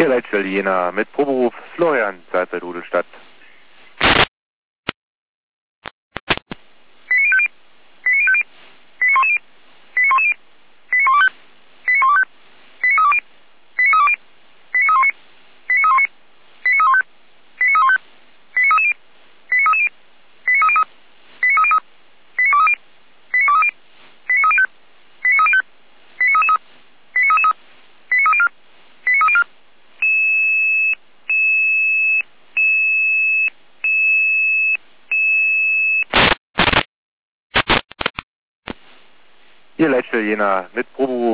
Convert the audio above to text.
Hier Leitstelle Jena mit Proberuf Florian, Salzeit Rudelstadt. Hier Leitstelle Jena mit Proberuf